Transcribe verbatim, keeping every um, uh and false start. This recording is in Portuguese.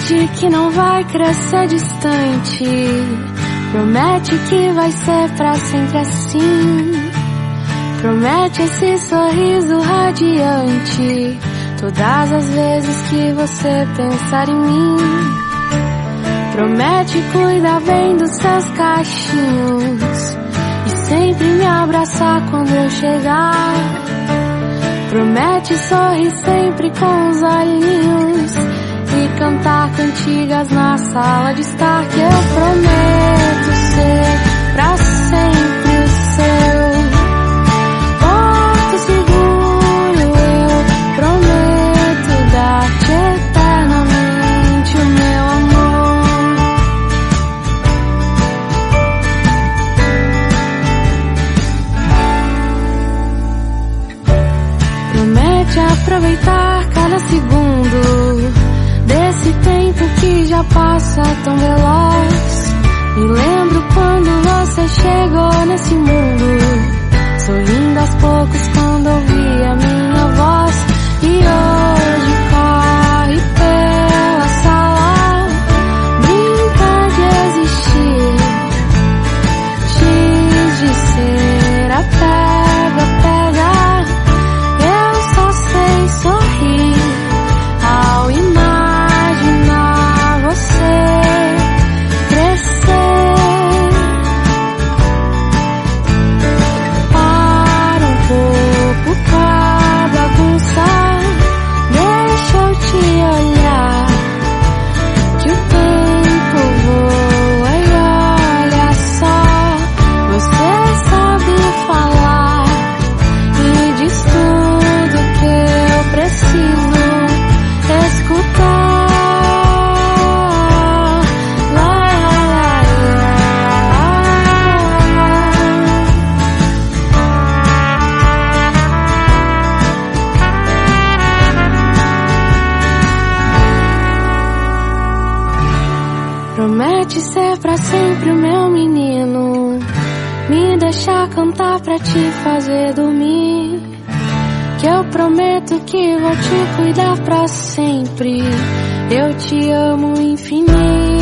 Promete que não vai crescer distante. Promete que vai ser pra sempre assim. Promete esse sorriso radiante todas as vezes que você pensar em mim. Promete cuidar bem dos seus cachinhos e sempre me abraçar quando eu chegar. Promete sorrir sempre com os olhinhos e cantar cantigas na sala de estar. Que eu prometo ser pra sempre o seu porto seguro. Eu prometo dar-te eternamente o meu amor. Promete aproveitar cada segundo desse tempo que já passa tão veloz. Me lembro quando você chegou nesse mundo, sorrindo aos poucos quando ouvi a minha voz. E hoje corre pela sala, brinca de existir, diz de ser a pega, pega. Eu só sei sorrir ao imaginar você crescer. Para um pouco com a bagunça, deixa eu te olhar, que o tempo voa e olha só. Você sabe falar e diz tudo que eu preciso escutar. Promete ser pra sempre o meu menino, me deixar cantar pra te fazer dormir. Que eu prometo que vou te cuidar pra sempre. Eu te amo infinito.